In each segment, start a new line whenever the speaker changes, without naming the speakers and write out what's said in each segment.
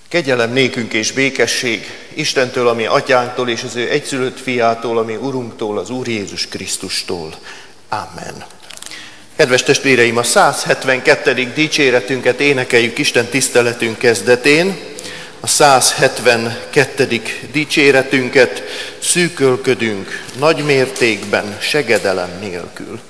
Kegyelem nékünk és békesség Istentől, ami atyánktól, és az ő egyszülött fiától, ami Urunktól, az Úr Jézus Krisztustól. Amen. Kedves testvéreim, a 172. dicséretünket énekeljük Isten tiszteletünk kezdetén. A 172. dicséretünket: szűkölködünk nagy mértékben, segedelem nélkül.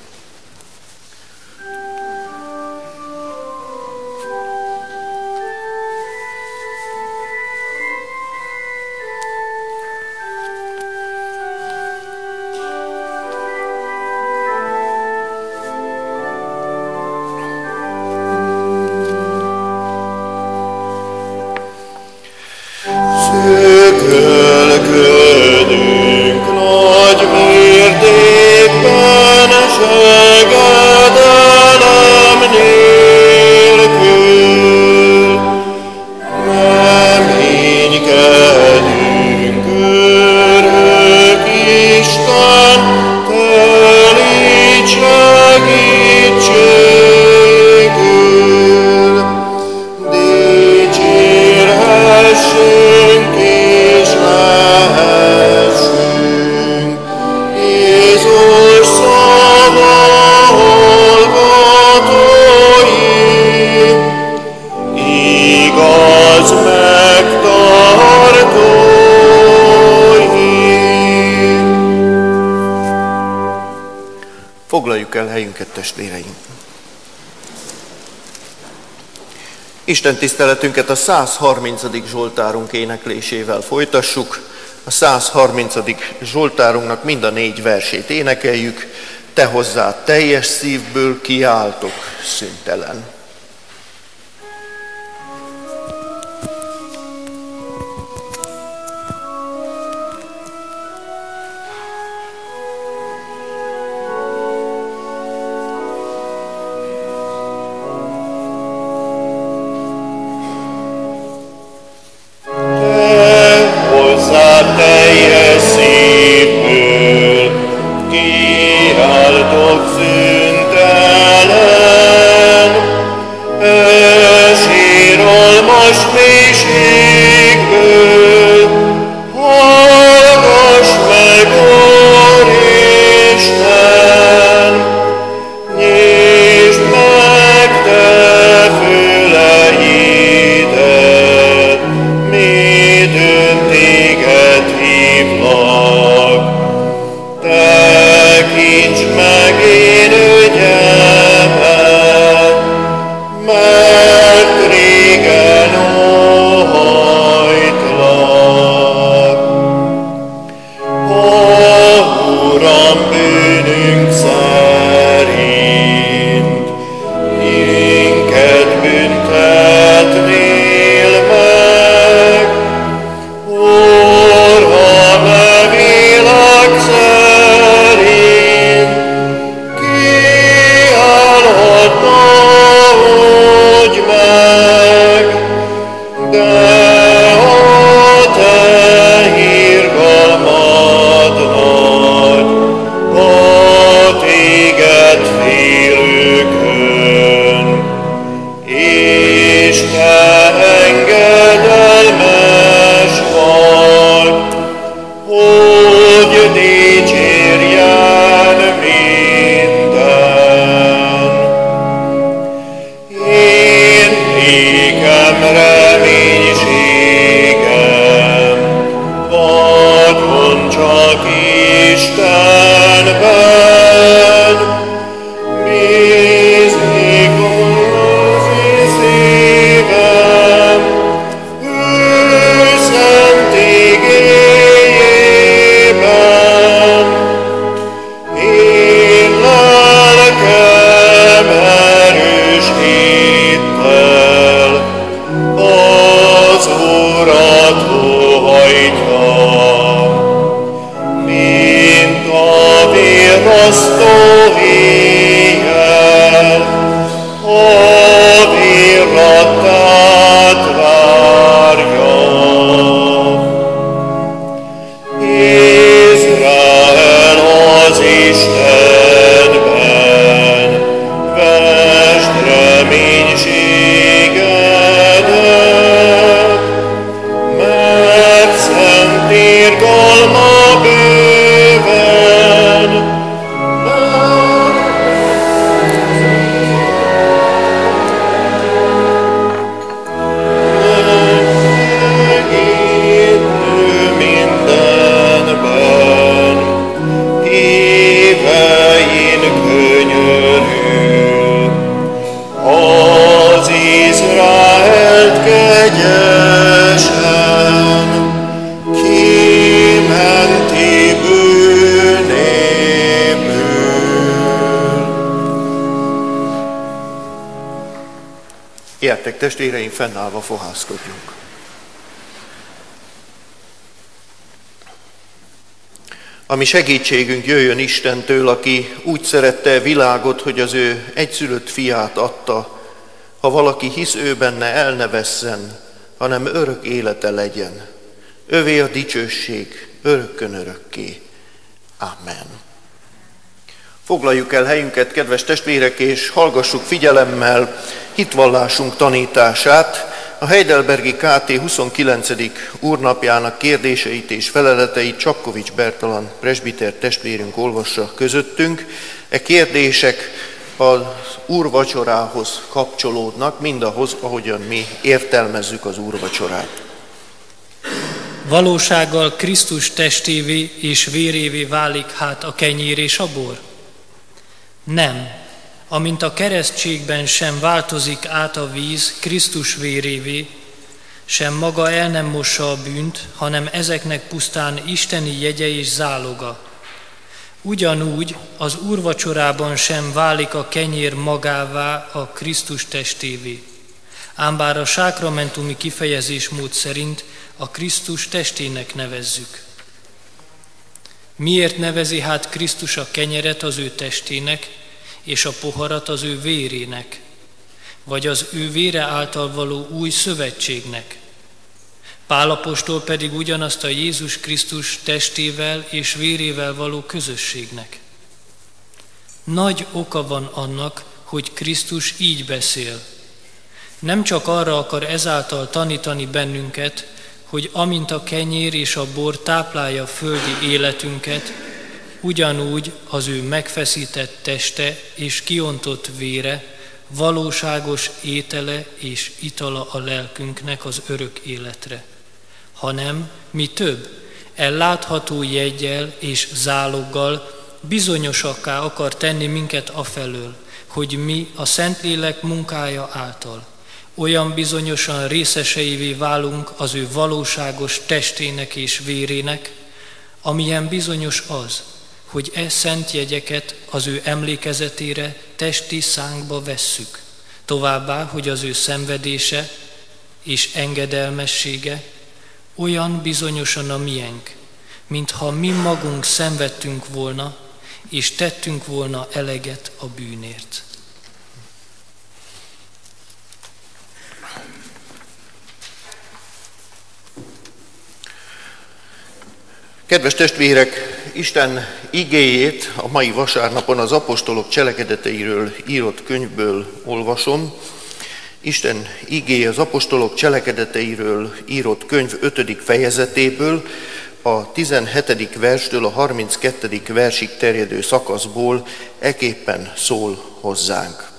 Foglaljuk el helyünket, testvéreim! Isten tiszteletünket a 130. Zsoltárunk éneklésével folytassuk. A 130. Zsoltárunknak mind a 4 versét énekeljük. Te hozzád teljes szívből kiáltok szüntelen. testvéreim, fennállva fohászkodjunk. Ami segítségünk jöjjön Istentől, aki úgy szerette a világot, hogy az ő egyszülött fiát adta, ha valaki hisz ő benne, el ne vesszen, hanem örök élete legyen. Övé a dicsőség örökkön örökké. Amen. Foglaljuk el helyünket, kedves testvérek, és hallgassuk figyelemmel hitvallásunk tanítását. A Heidelbergi KT 29. úrnapjának kérdéseit és feleleteit Csapkovics Bertalan presbiter testvérünk olvassa közöttünk. E kérdések az úrvacsorához kapcsolódnak, mindahhoz, ahogyan mi értelmezzük az úrvacsorát.
Valósággal Krisztus testévé és vérévé válik hát a kenyér és a bor? Nem, amint a keresztségben sem változik át a víz Krisztus vérévé, sem maga el nem mossa a bűnt, hanem ezeknek pusztán isteni jegye és záloga. Ugyanúgy az úrvacsorában sem válik a kenyér magává a Krisztus testévé. Ám bár a sákramentumi kifejezésmód szerint a Krisztus testének nevezzük. Miért nevezi hát Krisztus a kenyeret az ő testének, és a poharat az ő vérének, vagy az ő vére által való új szövetségnek? Pál apostol pedig ugyanazt a Jézus Krisztus testével és vérével való közösségnek. Nagy oka van annak, hogy Krisztus így beszél. Nem csak arra akar ezáltal tanítani bennünket, hogy amint a kenyér és a bor táplálja földi életünket, ugyanúgy az ő megfeszített teste és kiontott vére valóságos étele és itala a lelkünknek az örök életre, hanem mi több, ellátható jeggyel és záloggal bizonyosakká akar tenni minket afelől, hogy mi a Szentlélek munkája által olyan bizonyosan részeseivé válunk az ő valóságos testének és vérének, amilyen bizonyos az, hogy e szent jegyeket az ő emlékezetére testi szánkba vesszük, továbbá, hogy az ő szenvedése és engedelmessége olyan bizonyosan a miénk, mintha mi magunk szenvedtünk volna, és tettünk volna eleget a bűnért.
Kedves testvérek, Isten igéjét a mai vasárnapon az apostolok cselekedeteiről írott könyvből olvasom. Isten igéje az apostolok cselekedeteiről írott könyv 5. fejezetéből, a 17. verstől a 32. versig terjedő szakaszból eképpen szól hozzánk.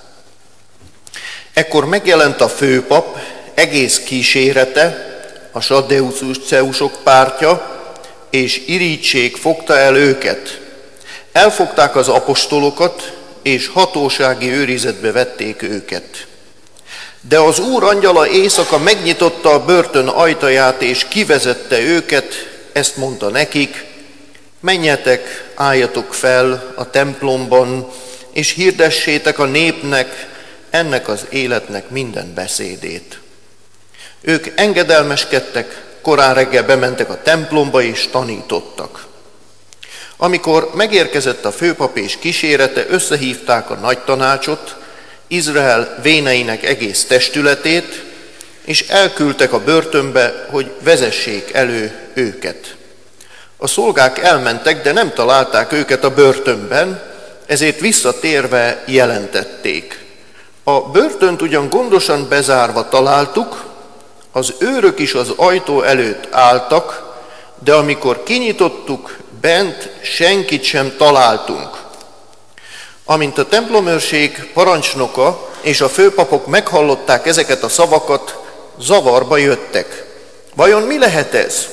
Ekkor megjelent a főpap egész kísérete, a saddeuceusok pártja, és irigység fogta el őket. Elfogták az apostolokat, és hatósági őrizetbe vették őket. De az Úr angyala éjszaka megnyitotta a börtön ajtaját, és kivezette őket, ezt mondta nekik: menjetek, álljatok fel a templomban, és hirdessétek a népnek ennek az életnek minden beszédét. Ők engedelmeskedtek, korán reggel bementek a templomba és tanítottak. Amikor megérkezett a főpap és kísérete, összehívták a nagy tanácsot, Izrael véneinek egész testületét, és elküldtek a börtönbe, hogy vezessék elő őket. A szolgák elmentek, de nem találták őket a börtönben, ezért visszatérve jelentették. A börtönt ugyan gondosan bezárva találtuk, az őrök is az ajtó előtt álltak, de amikor kinyitottuk, bent senkit sem találtunk. Amint a templomőrség parancsnoka és a főpapok meghallották ezeket a szavakat, zavarba jöttek. Vajon mi lehet ez?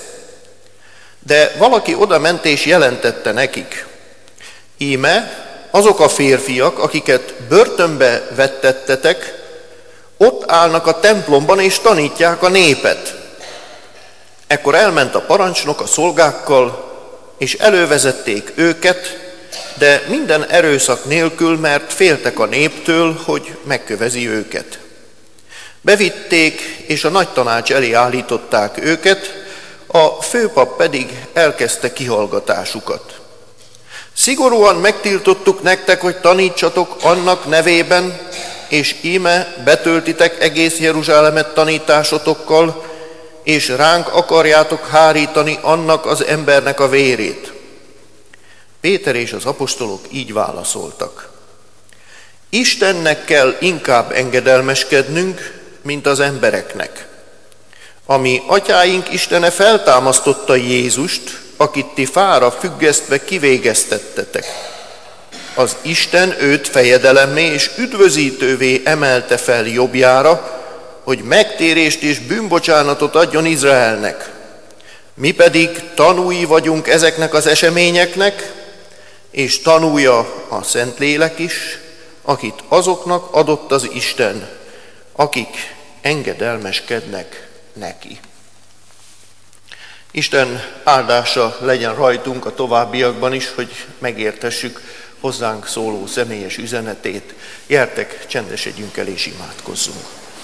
De valaki odament és jelentette nekik: íme azok a férfiak, akiket börtönbe vettettetek, ott állnak a templomban és tanítják a népet. Ekkor elment a parancsnok a szolgákkal, és elővezették őket, de minden erőszak nélkül, mert féltek a néptől, hogy megkövezi őket. Bevitték, és a nagy tanács elé állították őket, a főpap pedig elkezdte kihallgatásukat. Szigorúan megtiltottuk nektek, hogy tanítsatok annak nevében, és íme betöltitek egész Jeruzsálemet tanításotokkal, és ránk akarjátok hárítani annak az embernek a vérét. Péter és az apostolok így válaszoltak. Istennek kell inkább engedelmeskednünk, mint az embereknek. Ami atyáink Istene feltámasztotta Jézust, akit ti fára függesztve kivégeztettetek. Az Isten őt fejedelemmé és üdvözítővé emelte fel jobbjára, hogy megtérést és bűnbocsánatot adjon Izraelnek. Mi pedig tanúi vagyunk ezeknek az eseményeknek, és tanúja a Szentlélek is, akit azoknak adott az Isten, akik engedelmeskednek neki. Isten áldása legyen rajtunk a továbbiakban is, hogy megértessük hozzánk szóló személyes üzenetét. Gyertek, csendesedjünk el és imádkozzunk.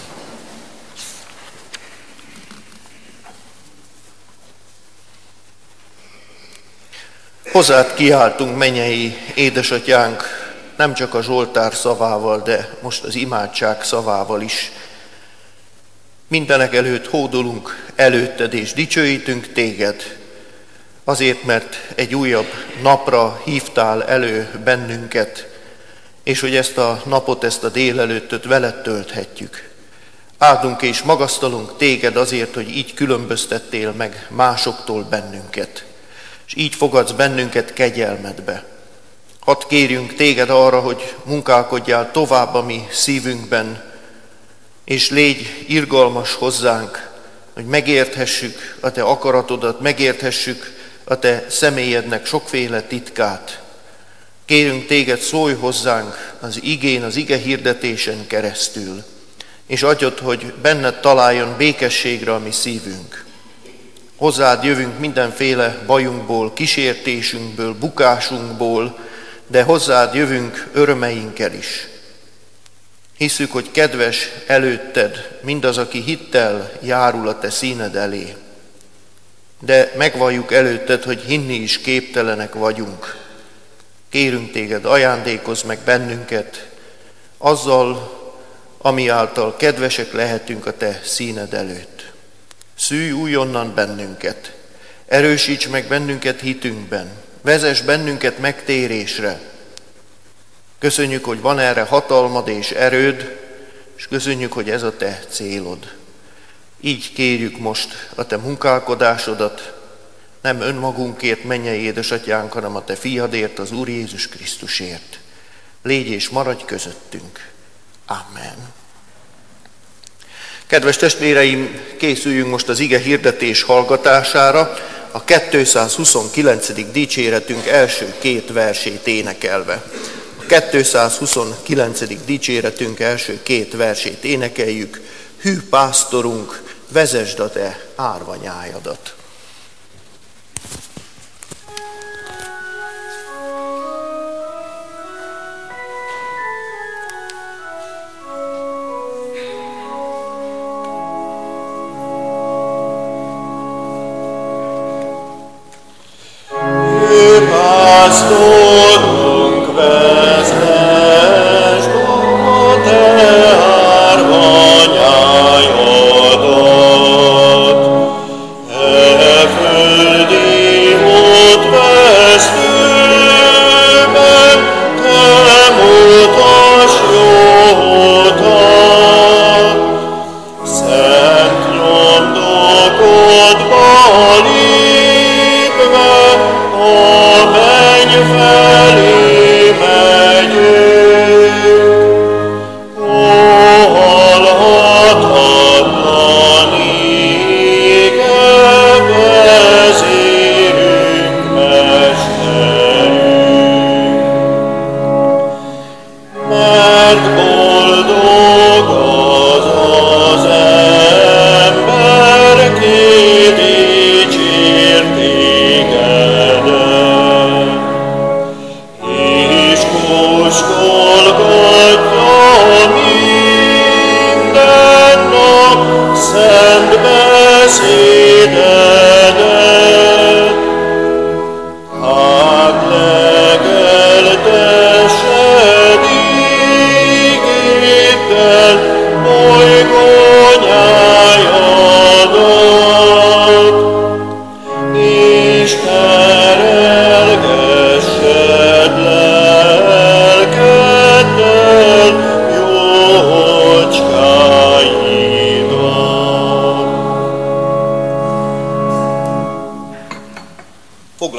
Hozzád kiáltunk, mennyei édesatyánk, nem csak a Zsoltár szavával, de most az imádság szavával is. Mindenek előtt hódolunk előtted és dicsőítünk téged, azért, mert egy újabb napra hívtál elő bennünket, és hogy ezt a napot, ezt a délelőttöt veled tölthetjük. Áldunk és magasztalunk téged azért, hogy így különböztettél meg másoktól bennünket, és így fogadsz bennünket kegyelmedbe. Hadd kérjünk téged arra, hogy munkálkodjál tovább a mi szívünkben, és légy irgalmas hozzánk, hogy megérthessük a te akaratodat, megérthessük a te személyednek sokféle titkát. Kérünk téged, szólj hozzánk az igén, az ige hirdetésen keresztül, és adjad, hogy benned találjon békességre a mi szívünk. Hozzád jövünk mindenféle bajunkból, kísértésünkből, bukásunkból, de hozzád jövünk örömeinkkel is. Hisszük, hogy kedves előtted mindaz, aki hittel járul a te színed elé. De megvalljuk előtted, hogy hinni is képtelenek vagyunk. Kérünk téged, ajándékozz meg bennünket azzal, ami által kedvesek lehetünk a te színed előtt. Szűj újonnan bennünket, erősíts meg bennünket hitünkben, vezess bennünket megtérésre. Köszönjük, hogy van erre hatalmad és erőd, és köszönjük, hogy ez a te célod. Így kérjük most a te munkálkodásodat, nem önmagunkért, mennyei édesatyánk, hanem a te fiadért, az Úr Jézus Krisztusért. Légy és maradj közöttünk. Amen. Kedves testvéreim, készüljünk most az ige hirdetés hallgatására, a 229. dicséretünk első két versét énekelve. A 229. dicséretünk első két versét énekeljük. Hű pásztorunk, vezesd a te árvanyájadat.
Pásztorunk, vezesd a te árvanyájadat,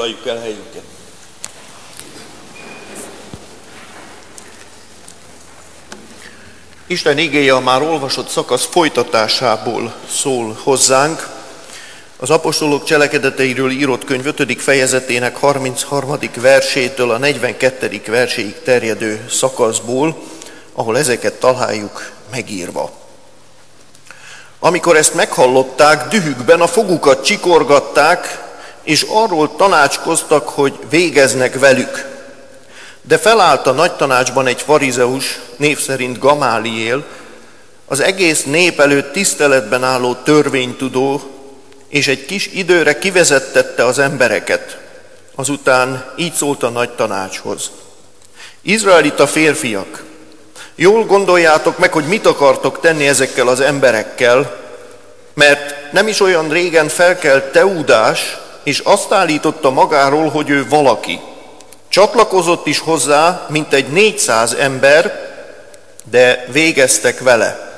Foglaljuk el helyünket.
Isten igéje a már olvasott szakasz folytatásából szól hozzánk. Az apostolok cselekedeteiről írott könyv 5. fejezetének 33. versétől a 42. verséig terjedő szakaszból, ahol ezeket találjuk megírva. Amikor ezt meghallották, dühükben a fogukat csikorgatták, és arról tanácskoztak, hogy végeznek velük. De felállt a nagy tanácsban egy farizeus, név szerint Gamáliél, az egész nép előtt tiszteletben álló törvénytudó, és egy kis időre kivezettette az embereket. Azután így szólt a nagy tanácshoz. Izraelita férfiak, jól gondoljátok meg, hogy mit akartok tenni ezekkel az emberekkel, mert nem is olyan régen felkelt Teudás, és azt állította magáról, hogy ő valaki. Csatlakozott is hozzá, mintegy 400 ember, de végeztek vele.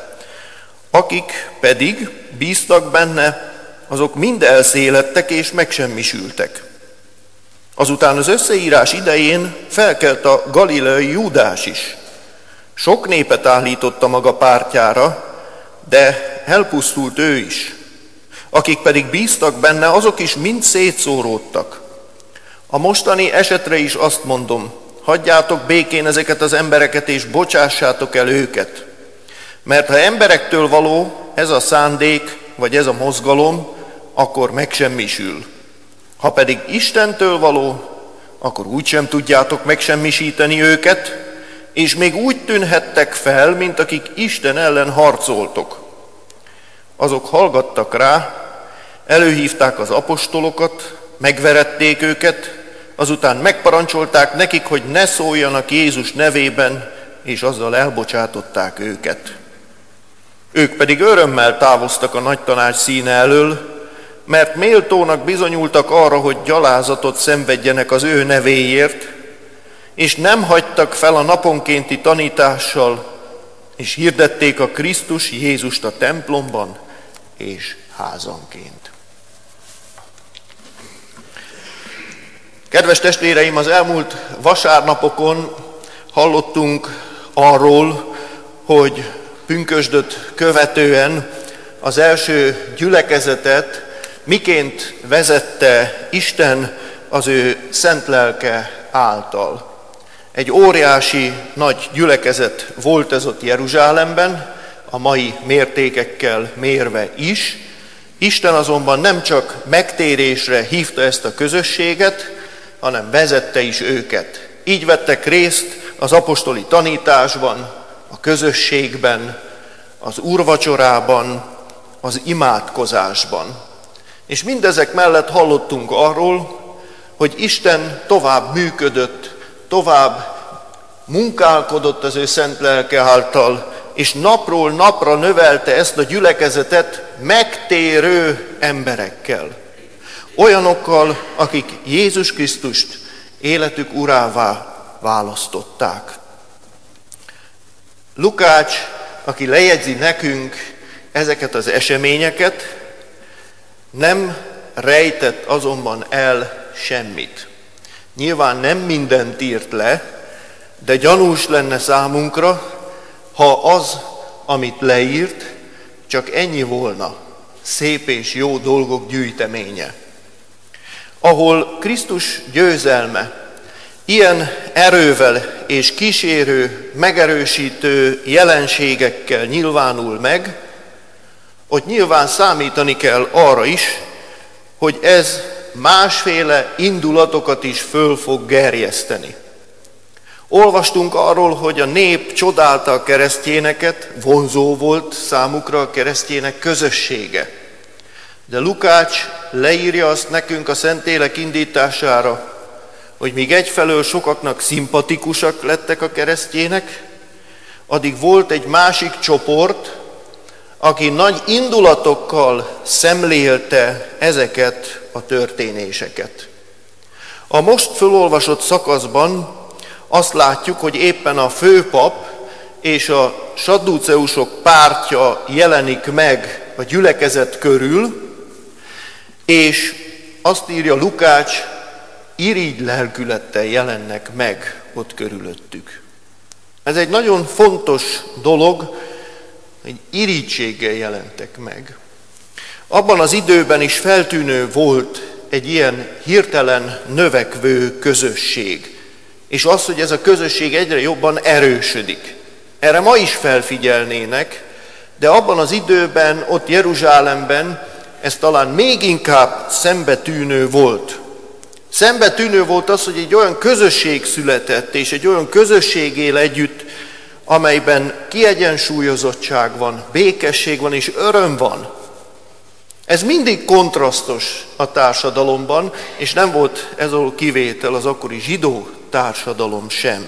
Akik pedig bíztak benne, azok mind elszéledtek és megsemmisültek. Azután az összeírás idején felkelt a galileai Júdás is. Sok népet állította maga pártjára, de elpusztult ő is. Akik pedig bíztak benne, azok is mind szétszóródtak. A mostani esetre is azt mondom, hagyjátok békén ezeket az embereket, és bocsássátok el őket. Mert ha emberektől való ez a szándék, vagy ez a mozgalom, akkor megsemmisül. Ha pedig Istentől való, akkor úgysem tudjátok megsemmisíteni őket, és még úgy tűnhettek fel, mint akik Isten ellen harcoltok. Azok hallgattak rá, előhívták az apostolokat, megverették őket, azután megparancsolták nekik, hogy ne szóljanak Jézus nevében, és azzal elbocsátották őket. Ők pedig örömmel távoztak a nagy tanács színe elől, mert méltónak bizonyultak arra, hogy gyalázatot szenvedjenek az ő nevéért, és nem hagytak fel a naponkénti tanítással, és hirdették a Krisztus Jézust a templomban és házanként. Kedves testvéreim, az elmúlt vasárnapokon hallottunk arról, hogy pünkösdöt követően az első gyülekezetet miként vezette Isten az ő szent lelke által. Egy óriási nagy gyülekezet volt ez ott Jeruzsálemben, a mai mértékekkel mérve is. Isten azonban nem csak megtérésre hívta ezt a közösséget, hanem vezette is őket. Így vettek részt az apostoli tanításban, a közösségben, az úrvacsorában, az imádkozásban. És mindezek mellett hallottunk arról, hogy Isten tovább működött, tovább munkálkodott az ő szent lelke által, és napról napra növelte ezt a gyülekezetet megtérő emberekkel. Olyanokkal, akik Jézus Krisztust életük urává választották. Lukács, aki lejegyzi nekünk ezeket az eseményeket, nem rejtett azonban el semmit. Nyilván nem mindent írt le, de gyanús lenne számunkra, ha az, amit leírt, csak ennyi volna, szép és jó dolgok gyűjteménye. Ahol Krisztus győzelme ilyen erővel és kísérő, megerősítő jelenségekkel nyilvánul meg, ott nyilván számítani kell arra is, hogy ez másféle indulatokat is föl fog gerjeszteni. Olvastunk arról, hogy a nép csodálta a keresztényeket, vonzó volt számukra a keresztények közössége. De Lukács leírja azt nekünk a Szentlélek indítására, hogy míg egyfelől sokaknak szimpatikusak lettek a keresztények, addig volt egy másik csoport, aki nagy indulatokkal szemlélte ezeket a történéseket. A most fölolvasott szakaszban azt látjuk, hogy éppen a főpap és a sadduceusok pártja jelenik meg a gyülekezet körül, és azt írja Lukács, irigy lelkülettel jelennek meg ott körülöttük. Ez egy nagyon fontos dolog, egy irigységgel jelentek meg. Abban az időben is feltűnő volt egy ilyen hirtelen növekvő közösség. És az, hogy ez a közösség egyre jobban erősödik. Erre ma is felfigyelnének, de abban az időben, ott Jeruzsálemben ez talán még inkább szembetűnő volt. Szembetűnő volt az, hogy egy olyan közösség született, és egy olyan közösség él együtt, amelyben kiegyensúlyozottság van, békesség van és öröm van. Ez mindig kontrasztos a társadalomban, és nem volt ez a kivétel az akkori zsidó társadalom sem.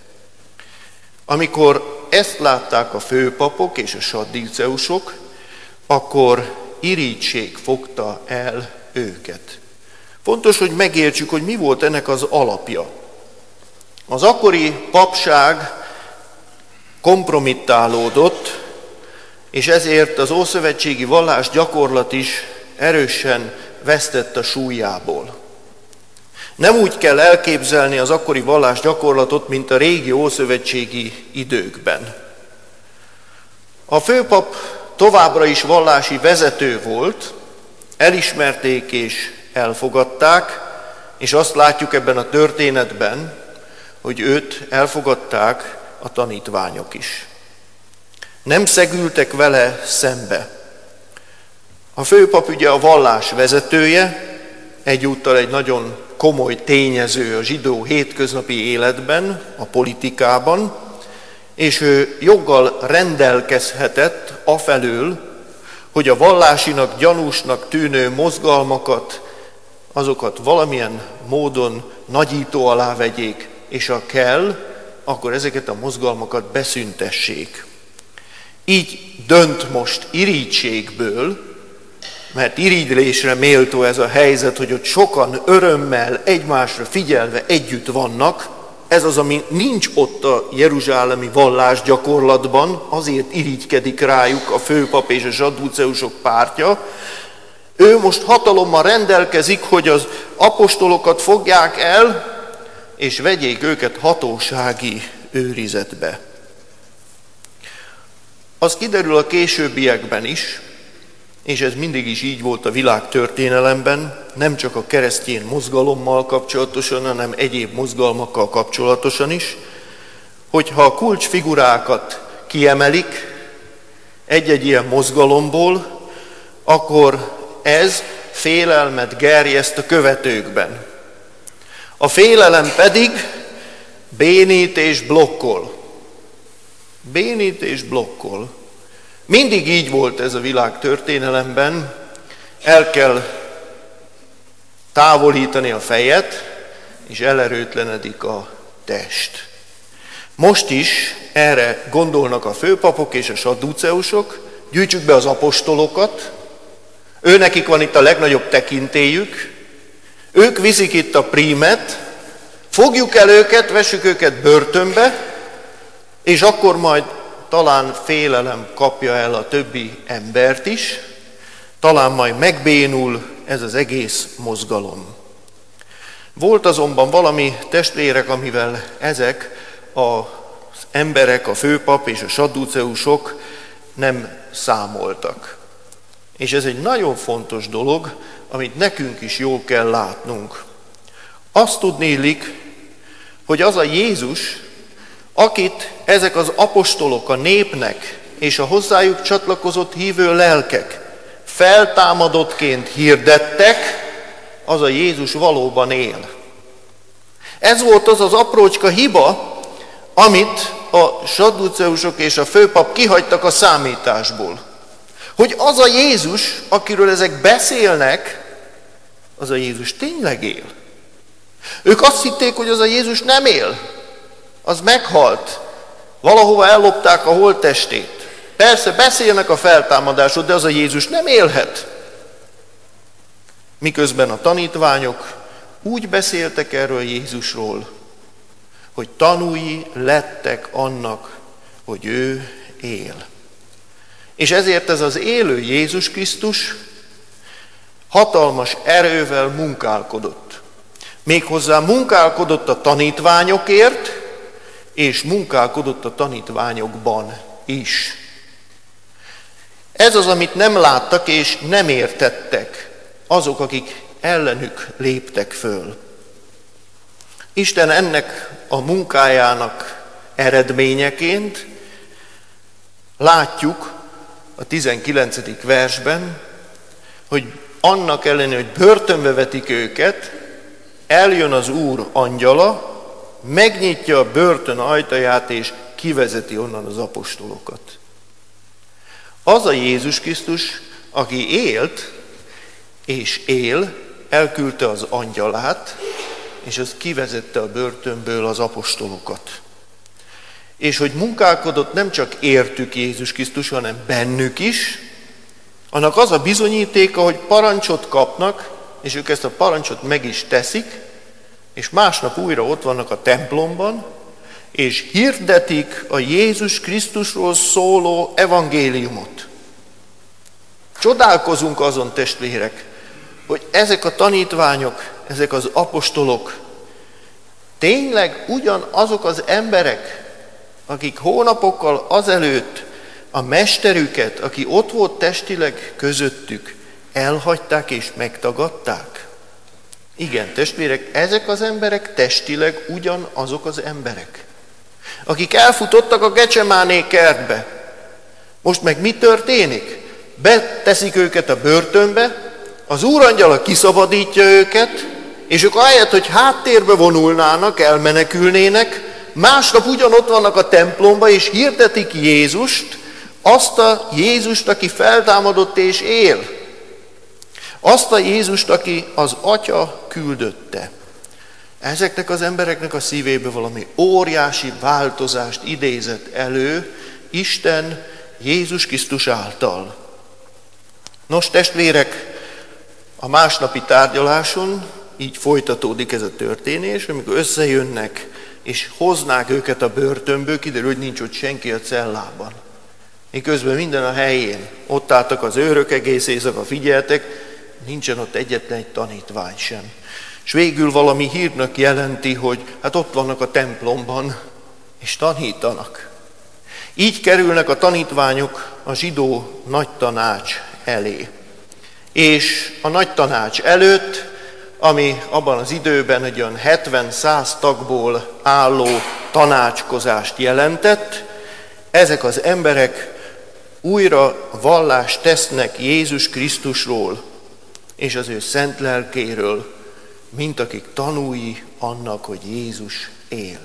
Amikor ezt látták a főpapok és a sadduceusok, akkor irigység fogta el őket. Fontos, hogy megértsük, hogy mi volt ennek az alapja. Az akkori papság kompromittálódott, és ezért az ószövetségi vallás gyakorlat is erősen vesztett a súlyából. Nem úgy kell elképzelni az akkori vallás gyakorlatot, mint a régi ószövetségi időkben. A főpap továbbra is vallási vezető volt, elismerték és elfogadták, és azt látjuk ebben a történetben, hogy őt elfogadták a tanítványok is. Nem szegültek vele szembe. A főpap ugye a vallás vezetője, egyúttal egy nagyon komoly tényező a zsidó hétköznapi életben, a politikában, és ő joggal rendelkezhetett afelől, hogy a vallásinak, gyanúsnak tűnő mozgalmakat, azokat valamilyen módon nagyító alá vegyék, és ha kell, akkor ezeket a mozgalmakat beszüntessék. Így dönt most irigységből, mert irigylésre méltó ez a helyzet, hogy ott sokan örömmel, egymásra figyelve együtt vannak. Ez az, ami nincs ott a jeruzsálemi vallás gyakorlatban, azért irigykedik rájuk a főpap és a sadduceusok pártja. Ő most hatalommal rendelkezik, hogy az apostolokat fogják el, és vegyék őket hatósági őrizetbe. Az kiderül a későbbiekben is, és ez mindig is így volt a világ történelemben, nem csak a keresztény mozgalommal kapcsolatosan, hanem egyéb mozgalmakkal kapcsolatosan is, hogyha a kulcsfigurákat kiemelik egy-egy ilyen mozgalomból, akkor ez félelmet gerjeszt a követőkben. A félelem pedig bénít és blokkol. Bénít és blokkol. Mindig így volt ez a világ történelemben, el kell távolítani a fejet, és elerőtlenedik a test. Most is erre gondolnak a főpapok és a sadduceusok, gyűjtsük be az apostolokat, őnekik van itt a legnagyobb tekintélyük, ők viszik itt a prímet, fogjuk el őket, vessük őket börtönbe, és akkor majd talán félelem kapja el a többi embert is, talán majd megbénul ez az egész mozgalom. Volt azonban valami, testvérek, amivel ezek az emberek, a főpap és a sadduceusok nem számoltak. És ez egy nagyon fontos dolog, amit nekünk is jól kell látnunk. Azt tudnélik, hogy az a Jézus, akit ezek az apostolok a népnek és a hozzájuk csatlakozott hívő lelkek feltámadottként hirdettek, az a Jézus valóban él. Ez volt az az aprócska hiba, amit a sadduceusok és a főpap kihagytak a számításból. Hogy az a Jézus, akiről ezek beszélnek, az a Jézus tényleg él. Ők azt hitték, hogy az a Jézus nem él. Az meghalt. Valahova ellopták a holttestét. Persze beszélnek a feltámadásról, de az a Jézus nem élhet. Miközben a tanítványok úgy beszéltek erről Jézusról, hogy tanúi lettek annak, hogy ő él. És ezért ez az élő Jézus Krisztus hatalmas erővel munkálkodott. Méghozzá munkálkodott a tanítványokért, és munkálkodott a tanítványokban is. Ez az, amit nem láttak és nem értettek azok, akik ellenük léptek föl. Isten ennek a munkájának eredményeként látjuk a 19. versben, hogy annak ellenére, hogy börtönbe vetik őket, eljön az Úr angyala, megnyitja a börtön ajtaját, és kivezeti onnan az apostolokat. Az a Jézus Krisztus, aki élt és él, elküldte az angyalát, és az kivezette a börtönből az apostolokat. És hogy munkálkodott nem csak értük Jézus Krisztus, hanem bennük is, annak az a bizonyítéka, hogy parancsot kapnak, és ők ezt a parancsot meg is teszik, és másnap újra ott vannak a templomban, és hirdetik a Jézus Krisztusról szóló evangéliumot. Csodálkozunk azon, testvérek, hogy ezek a tanítványok, ezek az apostolok tényleg ugyanazok az emberek, akik hónapokkal azelőtt a mesterüket, aki ott volt testileg közöttük, elhagyták és megtagadták? Igen, testvérek, ezek az emberek testileg ugyanazok az emberek, akik elfutottak a Gecsemáné kertbe. Most meg mi történik? Beteszik őket a börtönbe, az úrangyala kiszabadítja őket, és ők ahelyett, hogy háttérbe vonulnának, elmenekülnének, másnap ugyanott vannak a templomba, és hirdetik Jézust, azt a Jézust, aki feltámadott és él. Azt a Jézust, aki az Atya küldötte. Ezeknek az embereknek a szívébe valami óriási változást idézett elő Isten Jézus Krisztus által. Nos, testvérek, a másnapi tárgyaláson így folytatódik ez a történés, amikor összejönnek és hoznák őket a börtönből, kiderül, hogy nincs ott senki a cellában. Miközben minden a helyén, ott álltak az őrök egész éjszaka, figyeltek, nincsen ott egyetlen egy tanítvány sem. És végül valami hírnök jelenti, hogy hát ott vannak a templomban, és tanítanak. Így kerülnek a tanítványok a zsidó nagytanács elé. És a nagytanács előtt, ami abban az időben egy olyan 70-100 tagból álló tanácskozást jelentett, ezek az emberek újra vallást tesznek Jézus Krisztusról és az ő szent lelkéről, mint akik tanúi annak, hogy Jézus él.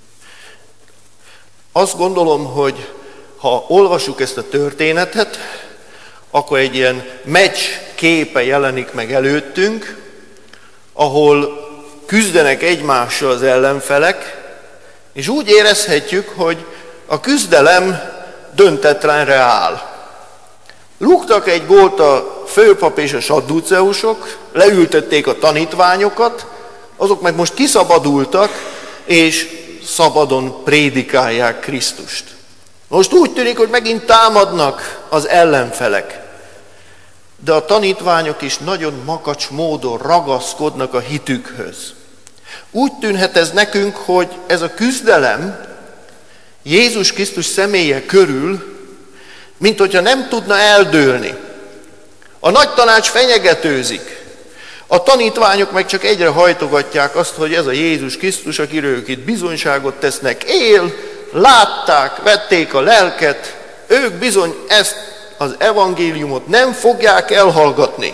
Azt gondolom, hogy ha olvassuk ezt a történetet, akkor egy ilyen meccs képe jelenik meg előttünk, ahol küzdenek egymással az ellenfelek, és úgy érezhetjük, hogy a küzdelem döntetlenre áll. Rúgtak egy gólt a főpap és a sadduceusok, leültették a tanítványokat, azok meg most kiszabadultak, és szabadon prédikálják Krisztust. Most úgy tűnik, hogy megint támadnak az ellenfelek. De a tanítványok is nagyon makacs módon ragaszkodnak a hitükhöz. Úgy tűnhet ez nekünk, hogy ez a küzdelem Jézus Krisztus személye körül, mint hogyha nem tudna eldőlni. A nagy tanács fenyegetőzik. A tanítványok meg csak egyre hajtogatják azt, hogy ez a Jézus Krisztus, akiről ők itt bizonyságot tesznek, él, látták, vették a lelket, ők bizony ezt az evangéliumot nem fogják elhallgatni.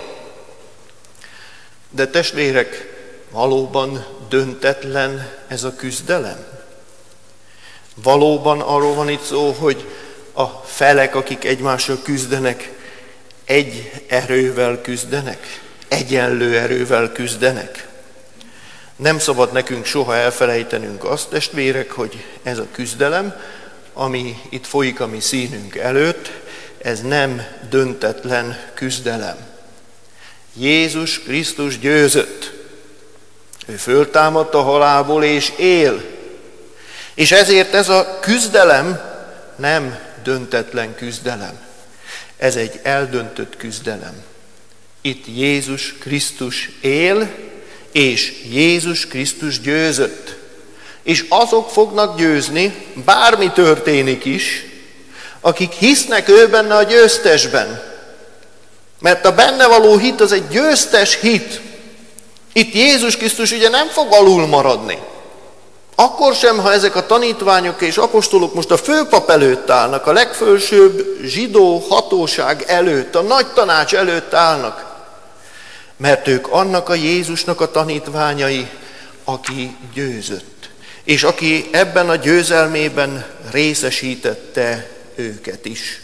De testvérek, valóban döntetlen ez a küzdelem? Valóban arról van itt szó, hogy a felek, akik egymással küzdenek, egy erővel küzdenek, egyenlő erővel küzdenek. Nem szabad nekünk soha elfelejtenünk azt, testvérek, hogy ez a küzdelem, ami itt folyik a mi színünk előtt, ez nem döntetlen küzdelem. Jézus Krisztus győzött. Ő föltámadt a halálból és él. És ezért ez a küzdelem nem döntetlen küzdelem. Ez egy eldöntött küzdelem. Itt Jézus Krisztus él, és Jézus Krisztus győzött. És azok fognak győzni, bármi történik is, akik hisznek ő benne a győztesben. Mert a benne való hit az egy győztes hit. Itt Jézus Krisztus ugye nem fog alul maradni. Akkor sem, ha ezek a tanítványok és apostolok most a főpap előtt állnak, a legfelsőbb zsidó hatóság előtt, a nagy tanács előtt állnak. Mert ők annak a Jézusnak a tanítványai, aki győzött, és aki ebben a győzelmében részesítette őket is.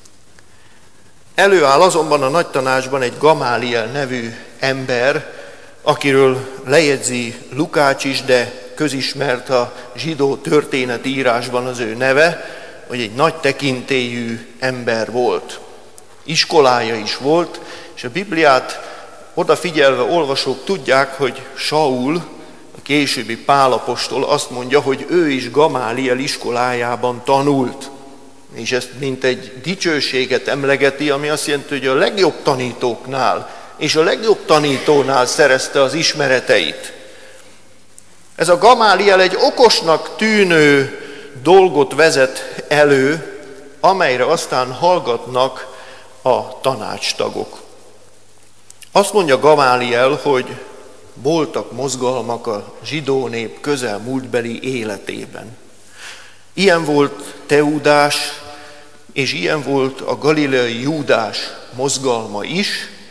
Előáll azonban a nagy tanácsban egy Gamáliel nevű ember, akiről lejegyzi Lukács is, de közismert a zsidó történetírásban az ő neve, hogy egy nagy tekintélyű ember volt. Iskolája is volt, és a Bibliát odafigyelve olvasók tudják, hogy Saul, a későbbi Pál apostol azt mondja, hogy ő is Gamáliel iskolájában tanult. És ezt mint egy dicsőséget emlegeti, ami azt jelenti, hogy a legjobb tanítóknál és a legjobb tanítónál szerezte az ismereteit. Ez a Gamáliel egy okosnak tűnő dolgot vezet elő, amelyre aztán hallgatnak a tanácstagok. Azt mondja Gamáliel, hogy voltak mozgalmak a zsidó nép közelmúltbeli életében. Ilyen volt Teudás, és ilyen volt a galileai Júdás mozgalma is,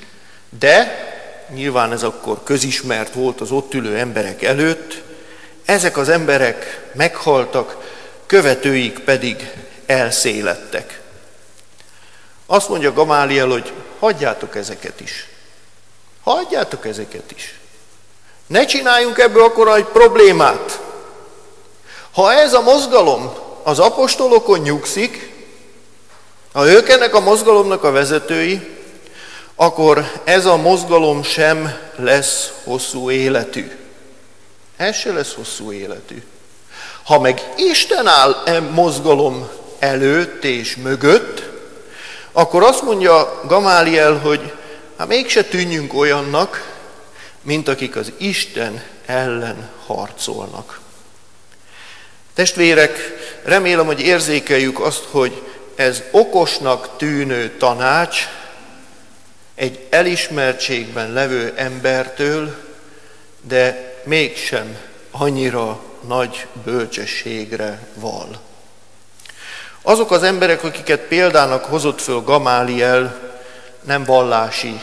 de nyilván ez akkor közismert volt az ott ülő emberek előtt, ezek az emberek meghaltak, követőik pedig elszélettek. Azt mondja Gamáliel, hogy hagyjátok ezeket is. Hagyjátok ezeket is. Ne csináljunk ebből akkor egy problémát. Ha ez a mozgalom az apostolokon nyugszik, ha ők ennek a mozgalomnak a vezetői, akkor ez a mozgalom sem lesz hosszú életű. Ez se lesz hosszú életű. Ha meg Isten áll e mozgalom előtt és mögött, akkor azt mondja Gamáliel, hogy hát mégse tűnjünk olyannak, mint akik az Isten ellen harcolnak. Testvérek, remélem, hogy érzékeljük azt, hogy ez okosnak tűnő tanács egy elismertségben levő embertől, de mégsem annyira nagy bölcsességre val. Azok az emberek, akiket példának hozott föl Gamáliel, nem vallási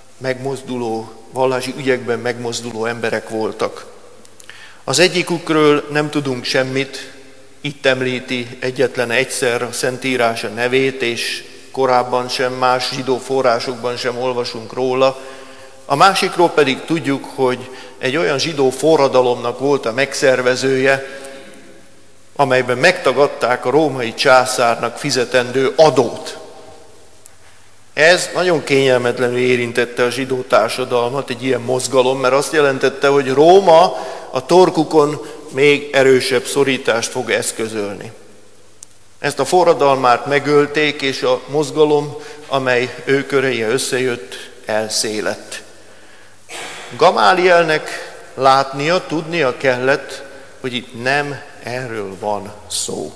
ügyekben megmozduló emberek voltak. Az egyikükről nem tudunk semmit, itt említi egyetlen egyszer a Szentírás a nevét, és korábban sem, más zsidó forrásokban sem olvasunk róla. A másikról pedig tudjuk, hogy egy olyan zsidó forradalomnak volt a megszervezője, amelyben megtagadták a római császárnak fizetendő adót. Ez nagyon kényelmetlenül érintette a zsidó társadalmat, egy ilyen mozgalom, mert azt jelentette, hogy Róma a torkukon még erősebb szorítást fog eszközölni. Ezt a forradalmát megölték, és a mozgalom, amely ő köréje összejött, elszélett. Gamálielnek látnia, tudnia kellett, hogy itt nem erről van szó.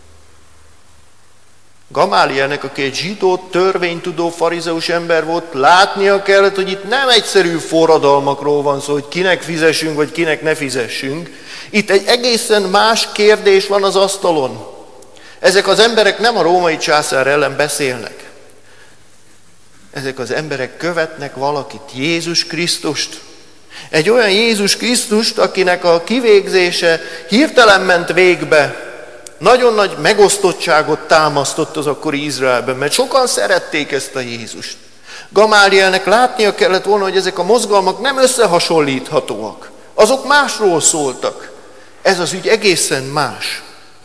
Gamálielnek, aki egy zsidó törvénytudó farizeus ember volt, látnia kellett, hogy itt nem egyszerű forradalmakról van szó, hogy kinek fizessünk, vagy kinek ne fizessünk. Itt egy egészen más kérdés van az asztalon. Ezek az emberek nem a római császár ellen beszélnek. Ezek az emberek követnek valakit, Jézus Krisztust. Egy olyan Jézus Krisztust, akinek a kivégzése hirtelen ment végbe, nagyon nagy megosztottságot támasztott az akkori Izraelben, mert sokan szerették ezt a Jézust. Gamálielnek látnia kellett volna, hogy ezek a mozgalmak nem összehasonlíthatóak. Azok másról szóltak. Ez az ügy egészen más.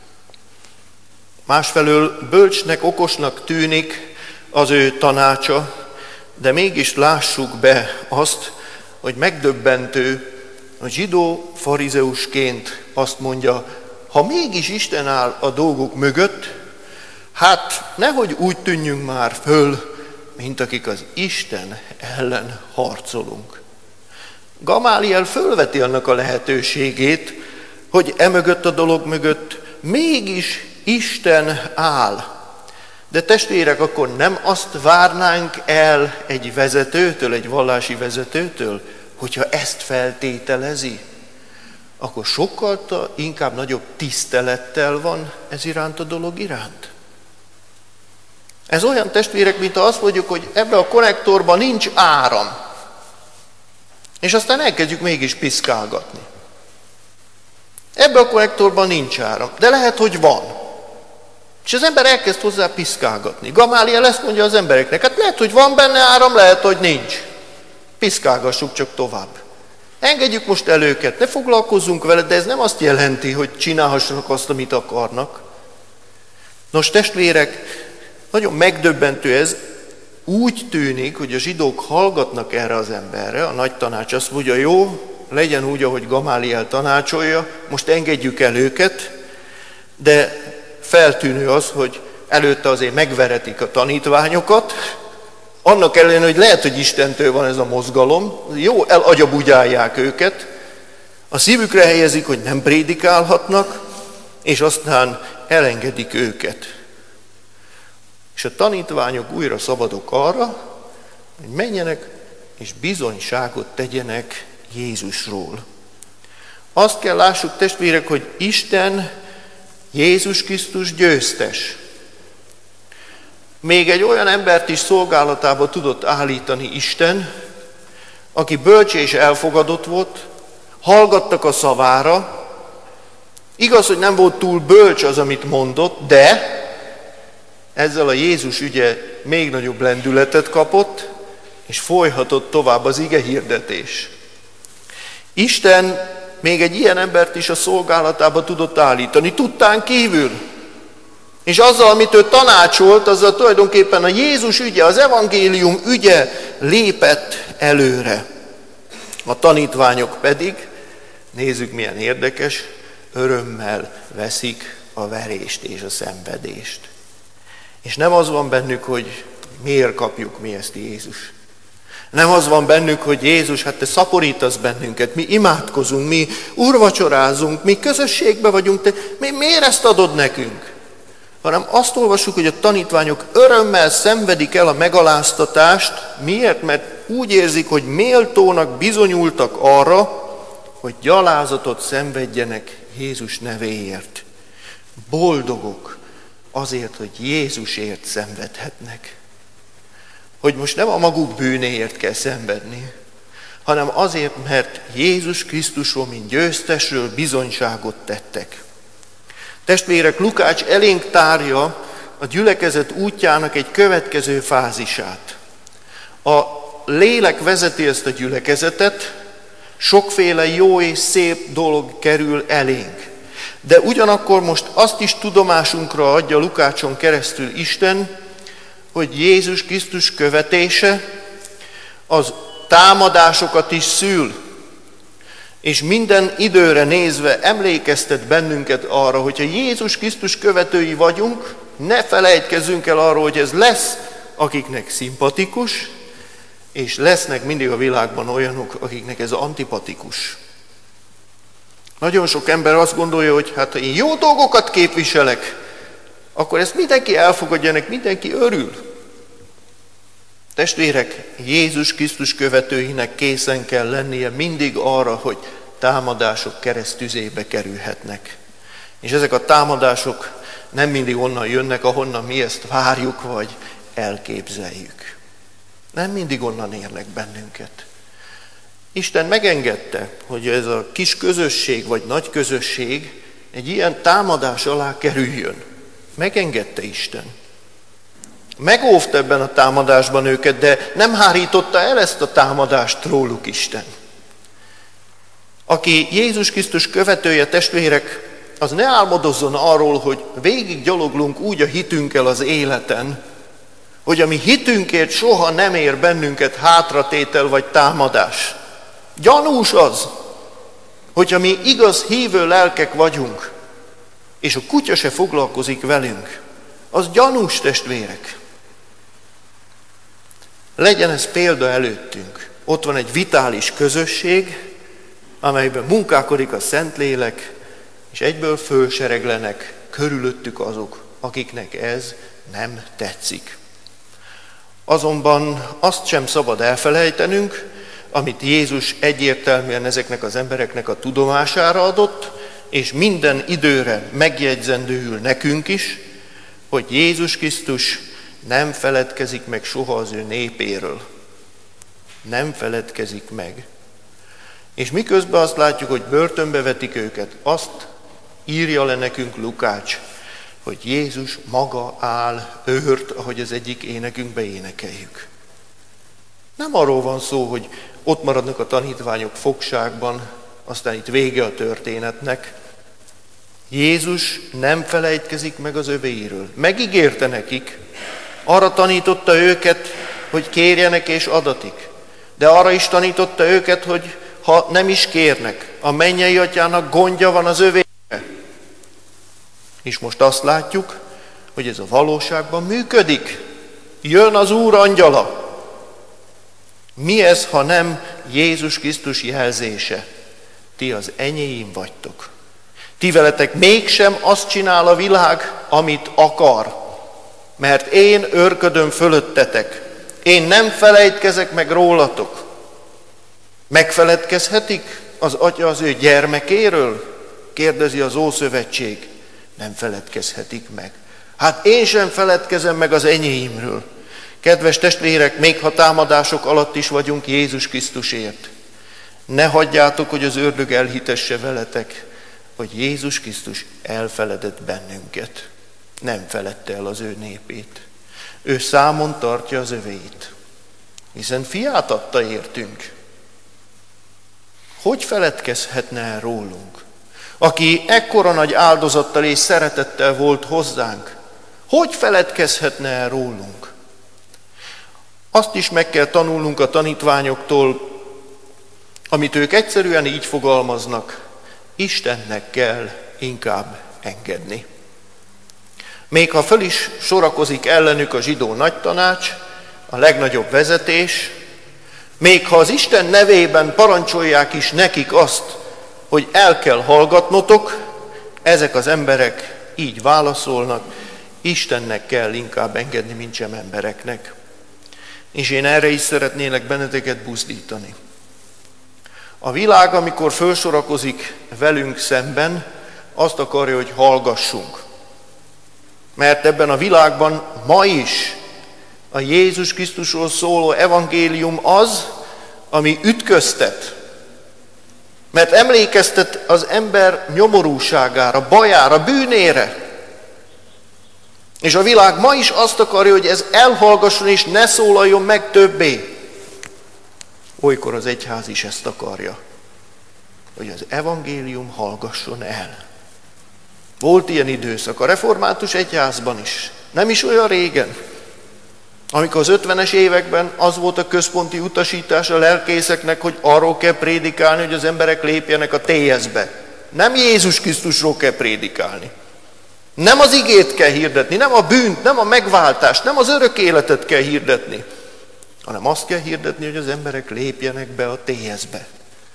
Másfelől bölcsnek, okosnak tűnik az ő tanácsa, de mégis lássuk be azt, hogy megdöbbentő, a zsidó farizeusként azt mondja, ha mégis Isten áll a dolgok mögött, hát nehogy úgy tűnjünk már föl, mint akik az Isten ellen harcolunk. Gamáliel fölveti annak a lehetőségét, hogy emögött a dolog mögött mégis Isten áll. De testvérek, akkor nem azt várnánk el egy vezetőtől, egy vallási vezetőtől, hogyha ezt feltételezi, akkor sokkal inkább nagyobb tisztelettel van ez iránt a dolog iránt. Ez olyan, testvérek, mint ha azt mondjuk, hogy ebbe a konnektorban nincs áram. És aztán elkezdjük mégis piszkálgatni. Ebbe a konnektorban nincs áram, de lehet, hogy van. És az ember elkezd hozzá piszkálgatni. Gamáliel ezt mondja az embereknek, hát lehet, hogy van benne áram, lehet, hogy nincs. Piszkálgassuk csak tovább. Engedjük most el őket, ne foglalkozzunk vele, de ez nem azt jelenti, hogy csinálhassanak azt, amit akarnak. Nos, testvérek, nagyon megdöbbentő ez. Úgy tűnik, hogy a zsidók hallgatnak erre az emberre, a nagy tanács azt mondja, jó, legyen úgy, ahogy Gamáliel tanácsolja, most engedjük el őket, de feltűnő az, hogy előtte azért megveretik a tanítványokat, annak ellenére, hogy lehet, hogy Istentől van ez a mozgalom, jó, elagyabudjálják őket, a szívükre helyezik, hogy nem prédikálhatnak, és aztán elengedik őket. És a tanítványok újra szabadok arra, hogy menjenek és bizonyságot tegyenek Jézusról. Azt kell lássuk, testvérek, hogy Isten, Jézus Krisztus győztes. Még egy olyan embert is szolgálatába tudott állítani Isten, aki bölcs és elfogadott volt, hallgattak a szavára. Igaz, hogy nem volt túl bölcs az, amit mondott, de ezzel a Jézus ügye még nagyobb lendületet kapott, és folyhatott tovább az ige hirdetés. Isten még egy ilyen embert is a szolgálatába tudott állítani, tudtán kívül. És azzal, amit ő tanácsolt, azzal tulajdonképpen a Jézus ügye, az evangélium ügye lépett előre. A tanítványok pedig, nézzük milyen érdekes, örömmel veszik a verést és a szenvedést. És nem az van bennük, hogy miért kapjuk mi ezt Jézus. Nem az van bennük, hogy Jézus, hát te szaporítasz bennünket, mi imádkozunk, mi úrvacsorázunk, mi közösségben vagyunk, te miért ezt adod nekünk? Hanem azt olvassuk, hogy a tanítványok örömmel szenvedik el a megaláztatást. Miért? Mert úgy érzik, hogy méltónak bizonyultak arra, hogy gyalázatot szenvedjenek Jézus nevéért. Boldogok azért, hogy Jézusért szenvedhetnek. Hogy most nem a maguk bűnéért kell szenvedni, hanem azért, mert Jézus Krisztusról, mint győztesről bizonyságot tettek. Testvérek, Lukács elénk tárja a gyülekezet útjának egy következő fázisát. A lélek vezeti ezt a gyülekezetet, sokféle jó és szép dolog kerül elénk. De ugyanakkor most azt is tudomásunkra adja Lukácson keresztül Isten, hogy Jézus Krisztus követése az támadásokat is szül, és minden időre nézve emlékeztet bennünket arra, hogyha Jézus Krisztus követői vagyunk, ne felejtkezzünk el arról, hogy ez lesz, akiknek szimpatikus, és lesznek mindig a világban olyanok, akiknek ez antipatikus. Nagyon sok ember azt gondolja, hogy hát ha én jó dolgokat képviselek, akkor ezt mindenki elfogadja, ennek mindenki örül. Testvérek, Jézus Krisztus követőinek készen kell lennie mindig arra, hogy támadások keresztüzébe kerülhetnek. És ezek a támadások nem mindig onnan jönnek, ahonnan mi ezt várjuk, vagy elképzeljük. Nem mindig onnan érnek bennünket. Isten megengedte, hogy ez a kis közösség, vagy nagy közösség egy ilyen támadás alá kerüljön. Megengedte Isten. Megóvta ebben a támadásban őket, de nem hárította el ezt a támadást róluk Isten. Aki Jézus Krisztus követője, testvérek, az ne álmodozzon arról, hogy végig gyaloglunk úgy a hitünkkel az életen, hogy a mi hitünkért soha nem ér bennünket hátratétel vagy támadás. Gyanús az, hogyha mi igaz hívő lelkek vagyunk, és a kutya se foglalkozik velünk. Az gyanús, testvérek. Legyen ez példa előttünk. ott van egy vitális közösség, amelyben munkálkodik a Szentlélek, és egyből fölsereglenek körülöttük azok, akiknek ez nem tetszik. Azonban azt sem szabad elfelejtenünk, amit Jézus egyértelműen ezeknek az embereknek a tudomására adott, és minden időre megjegyzendőül nekünk is, hogy Jézus Krisztus nem feledkezik meg soha az ő népéről. Nem feledkezik meg. És miközben azt látjuk, hogy börtönbe vetik őket, azt írja le nekünk Lukács, hogy Jézus maga áll őrt, ahogy az egyik énekünkbe énekeljük. Nem arról van szó, hogy ott maradnak a tanítványok fogságban, aztán itt vége a történetnek. Jézus nem felejtkezik meg az övéiről. Megígérte nekik, arra tanította őket, hogy kérjenek és adatik. De arra is tanította őket, hogy ha nem is kérnek, a mennyei atyának gondja van az övékre. És most azt látjuk, hogy ez a valóságban működik. Jön az Úr angyala. Mi ez, ha nem Jézus Krisztus jelzése? Ti az enyém vagytok. Ti veletek mégsem azt csinál a világ, amit akar. Mert én őrködöm fölöttetek. Én nem felejtkezek meg rólatok. Megfeledkezhetik az atya az ő gyermekéről? Kérdezi az Ószövetség. Nem feledkezhetik meg. Hát én sem feledkezem meg az enyéimről. Kedves testvérek, még ha támadások alatt is vagyunk Jézus Krisztusért, ne hagyjátok, hogy az ördög elhitesse veletek, hogy Jézus Krisztus elfeledett bennünket. Nem feledte el az ő népét. Ő számon tartja az övéit, hiszen fiát adta értünk. Hogy feledkezhetne el rólunk? Aki ekkora nagy áldozattal és szeretettel volt hozzánk, hogy feledkezhetne el rólunk? Azt is meg kell tanulnunk a tanítványoktól, amit ők egyszerűen így fogalmaznak, Istennek kell inkább engedni. Még ha föl is sorakozik ellenük a zsidó nagytanács, a legnagyobb vezetés, még ha az Isten nevében parancsolják is nekik azt, hogy el kell hallgatnotok, ezek az emberek így válaszolnak, Istennek kell inkább engedni, mint sem embereknek. És én erre is szeretnélek benneteket buzdítani. A világ, amikor fölsorakozik velünk szemben, azt akarja, hogy hallgassunk. Mert ebben a világban ma is a Jézus Krisztusról szóló evangélium az, ami ütköztet. Mert emlékeztet az ember nyomorúságára, bajára, bűnére. És a világ ma is azt akarja, hogy ez elhallgasson és ne szólaljon meg többé. Olykor az egyház is ezt akarja, hogy az evangélium hallgasson el. Volt ilyen időszak a református egyházban is, nem is olyan régen, amikor az 50-es években az volt a központi utasítás a lelkészeknek, hogy arról kell prédikálni, hogy az emberek lépjenek a TS-be. Nem Jézus Krisztusról kell prédikálni. Nem az igét kell hirdetni, nem a bűnt, nem a megváltást, nem az örök életet kell hirdetni, hanem azt kell hirdetni, hogy az emberek lépjenek be a TS-be.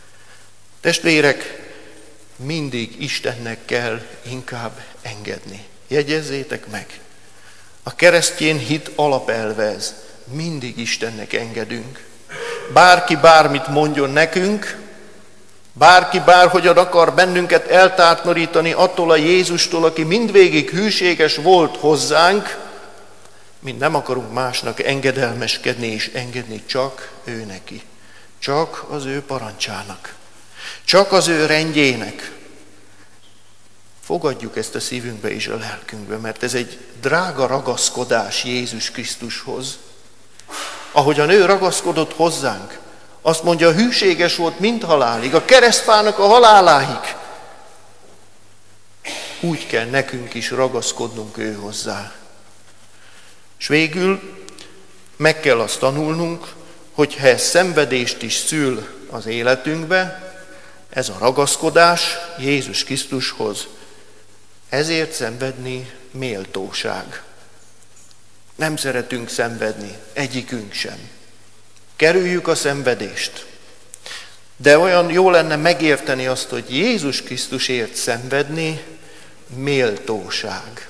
Testvérek, mindig Istennek kell inkább engedni. Jegyezzétek meg! A keresztény hit alapelve ez. Mindig Istennek engedünk. Bárki bármit mondjon nekünk, bárki bárhogyan akar bennünket eltántorítani attól a Jézustól, aki mindvégig hűséges volt hozzánk, mi nem akarunk másnak engedelmeskedni és engedni, csak ő neki. Csak az ő parancsának. Csak az ő rendjének. Fogadjuk ezt a szívünkbe és a lelkünkbe, mert ez egy drága ragaszkodás Jézus Krisztushoz. Ahogyan ő ragaszkodott hozzánk, azt mondja, hűséges volt mind halálig, a keresztfának a haláláig. Úgy kell nekünk is ragaszkodnunk ő hozzá. És végül meg kell azt tanulnunk, hogy ha ez szenvedést is szül az életünkbe, ez a ragaszkodás Jézus Krisztushoz, ezért szenvedni méltóság. Nem szeretünk szenvedni, egyikünk sem. Kerüljük a szenvedést. De olyan jó lenne megérteni azt, hogy Jézus Krisztusért szenvedni méltóság.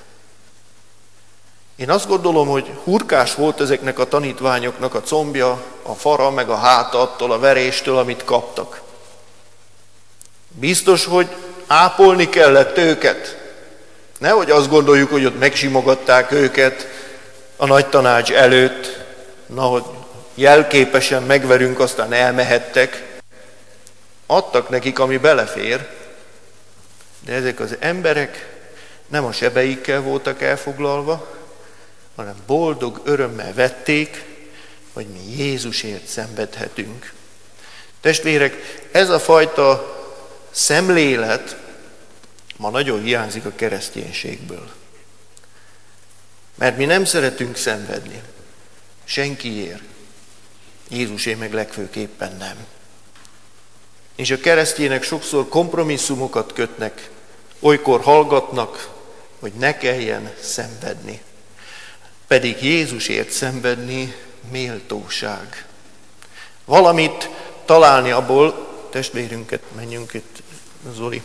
Én azt gondolom, hogy hurkás volt ezeknek a tanítványoknak a combja, a fara, meg a háta attól a veréstől, amit kaptak. Biztos, hogy ápolni kellett őket. Nehogy azt gondoljuk, hogy ott megsimogatták őket a nagy tanács előtt, hogy jelképesen megverünk, aztán elmehettek. Adtak nekik, ami belefér, de ezek az emberek nem a sebeikkel voltak elfoglalva, hanem boldog örömmel vették, hogy mi Jézusért szenvedhetünk. Testvérek, ez a fajta szemlélet ma nagyon hiányzik a kereszténységből. Mert mi nem szeretünk szenvedni. Senkiért. Jézusé meg legfőképpen nem. És a keresztjének sokszor kompromisszumokat kötnek, olykor hallgatnak, hogy ne kelljen szenvedni. Pedig Jézusért szenvedni méltóság. Valamit találni abból, testvérünket, menjünk itt, Zoli.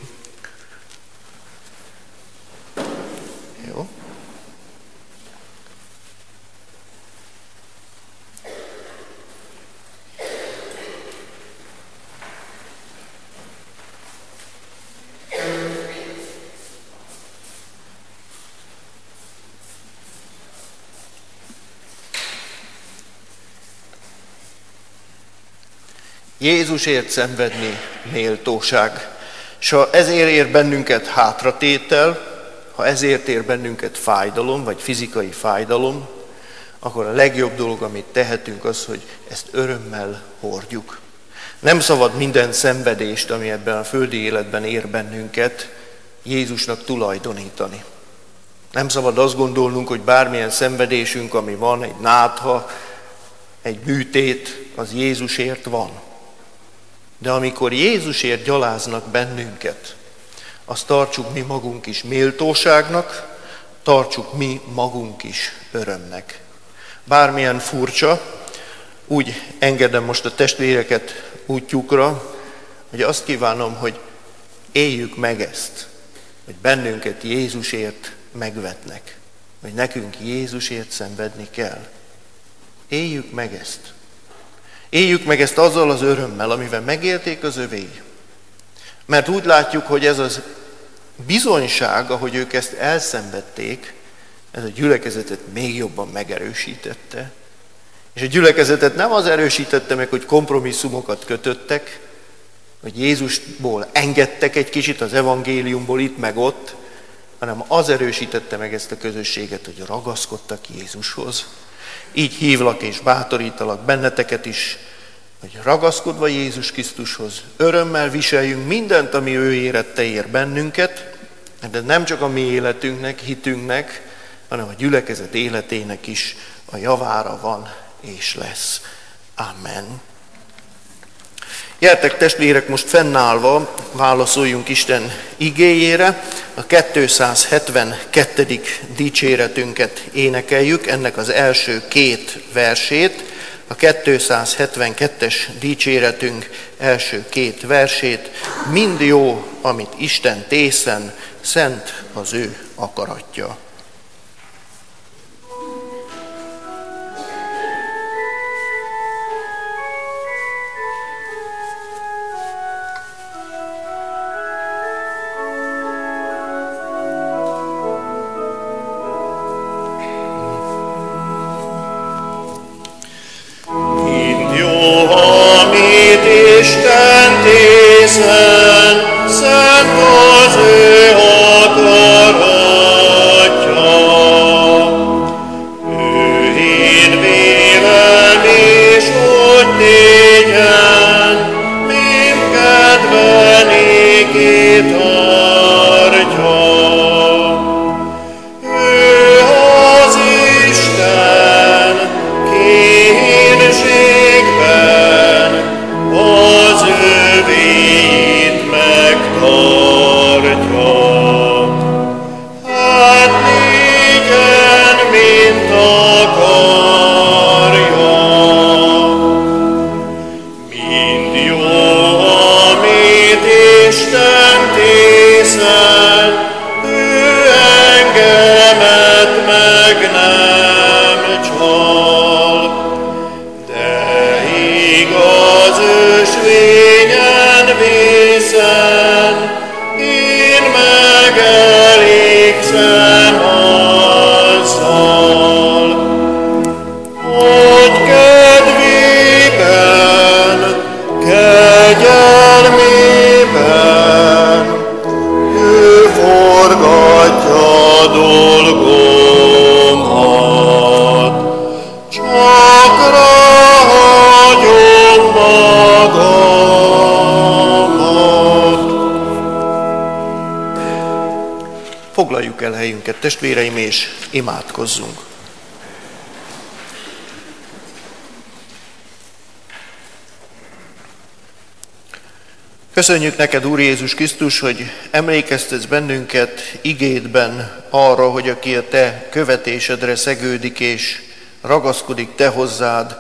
Jó. Jézusért szenvedni méltóság. És ha ezért ér bennünket hátratétel, ha ezért ér bennünket fájdalom, vagy fizikai fájdalom, akkor a legjobb dolog, amit tehetünk, az, hogy ezt örömmel hordjuk. Nem szabad minden szenvedést, ami ebben a földi életben ér bennünket, Jézusnak tulajdonítani. Nem szabad azt gondolnunk, hogy bármilyen szenvedésünk, ami van, egy nátha, egy műtét, az Jézusért van. De amikor Jézusért gyaláznak bennünket, azt tartsuk mi magunk is méltóságnak, tartsuk mi magunk is örömnek. Bármilyen furcsa, úgy engedem most a testvéreket útjukra, hogy azt kívánom, hogy éljük meg ezt, hogy bennünket Jézusért megvetnek, hogy nekünk Jézusért szenvedni kell. Éljük meg ezt. Éljük meg ezt azzal az örömmel, amivel megélték az övéi. Mert úgy látjuk, hogy ez az bizonyság, ahogy ők ezt elszenvedték, ez a gyülekezetet még jobban megerősítette. És a gyülekezetet nem az erősítette meg, hogy kompromisszumokat kötöttek, hogy Jézusból engedtek egy kicsit az evangéliumból itt meg ott, hanem az erősítette meg ezt a közösséget, hogy ragaszkodtak Jézushoz. Így hívlak és bátorítalak benneteket is, hogy ragaszkodva Jézus Krisztushoz örömmel viseljünk mindent, ami ő érette ér bennünket, de nem csak a mi életünknek, hitünknek, hanem a gyülekezet életének is a javára van és lesz. Amen. Gyertek testvérek, most fennállva válaszoljunk Isten igéjére, a 272. dicséretünket énekeljük, ennek az első két versét, a 272-es dicséretünk első két versét, mind jó, amit Isten tészen, szent az ő akaratja.
Az övé míg az ösvényen vészen, én megelégzem azzal, hogy kedvében, kegyelmében ő forgatja dolgomat, csak ráhagyom magamat.
Foglaljuk el helyünket, testvéreim, és imádkozzunk. Köszönjük neked, Úr Jézus Krisztus, hogy emlékeztetsz bennünket igédben arra, hogy aki a te követésedre szegődik és ragaszkodik te hozzád,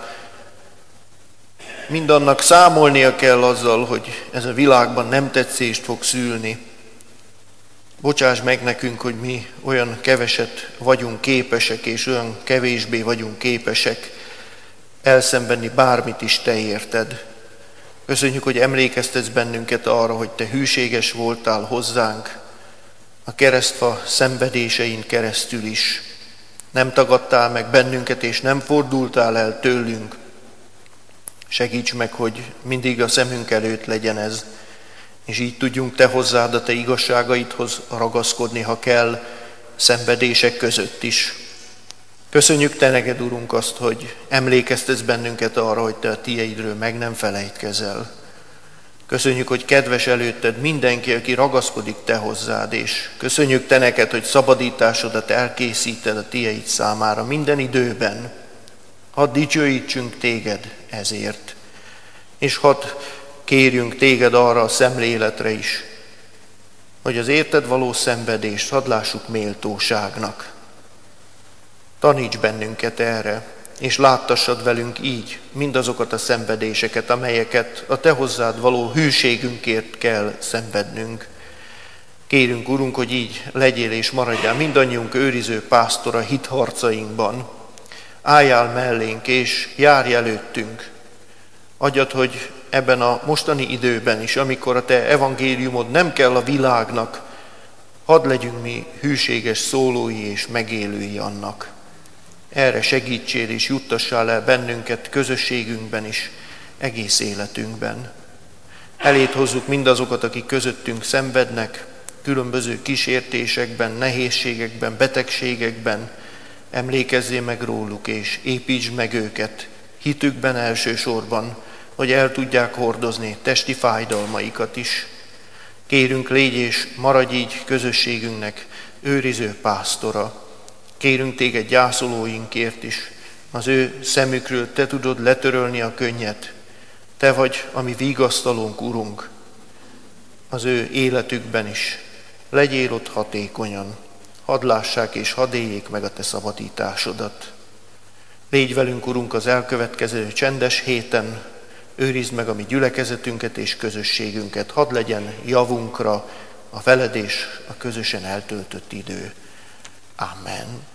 mindannak számolnia kell azzal, hogy ez a világban nem tetszést fog szülni. Bocsáss meg nekünk, hogy mi olyan keveset vagyunk képesek, és olyan kevésbé vagyunk képesek elszenvedni bármit is te érted. Köszönjük, hogy emlékeztetsz bennünket arra, hogy te hűséges voltál hozzánk a keresztfa szenvedésein keresztül is. Nem tagadtál meg bennünket, és nem fordultál el tőlünk. Segíts meg, hogy mindig a szemünk előtt legyen ez, és így tudjunk te hozzád, a te igazságaidhoz ragaszkodni, ha kell, szenvedések között is. Köszönjük te neked, Urunk, azt, hogy emlékeztetsz bennünket arra, hogy te a tieidről meg nem felejtkezel. Köszönjük, hogy kedves előtted mindenki, aki ragaszkodik te hozzád, és köszönjük te neked, hogy szabadításodat elkészíted a tieid számára minden időben. Hadd dicsőítsünk téged ezért, és hadd kérjünk téged arra a szemléletre is, hogy az érted való szenvedést hadd lássuk méltóságnak. Taníts bennünket erre, és láttassad velünk így mindazokat a szenvedéseket, amelyeket a te hozzád való hűségünkért kell szenvednünk. Kérünk, Urunk, hogy így legyél és maradjál mindannyiunk őriző pásztora hitharcainkban. Álljál mellénk és járj előttünk. Adjad, hogy ebben a mostani időben is, amikor a te evangéliumod nem kell a világnak, hadd legyünk mi hűséges szólói és megélői annak. Erre segítsél és juttassál el bennünket közösségünkben is, egész életünkben. Elét hozzuk mindazokat, akik közöttünk szenvednek, különböző kísértésekben, nehézségekben, betegségekben. Emlékezzél meg róluk, és építsd meg őket hitükben elsősorban, hogy el tudják hordozni testi fájdalmaikat is. Kérünk, légy és maradj így közösségünknek őriző pásztora. Kérünk téged gyászolóinkért is, az ő szemükről te tudod letörölni a könnyet. Te vagy a mi vigasztalónk, Urunk, az ő életükben is. Legyél ott hatékonyan, hadd lássák és hadd éljék meg a te szabadításodat. Légy velünk, Urunk, az elkövetkező csendes héten, őrizd meg a mi gyülekezetünket és közösségünket, hadd legyen javunkra a veled és a közösen eltöltött idő. Amen.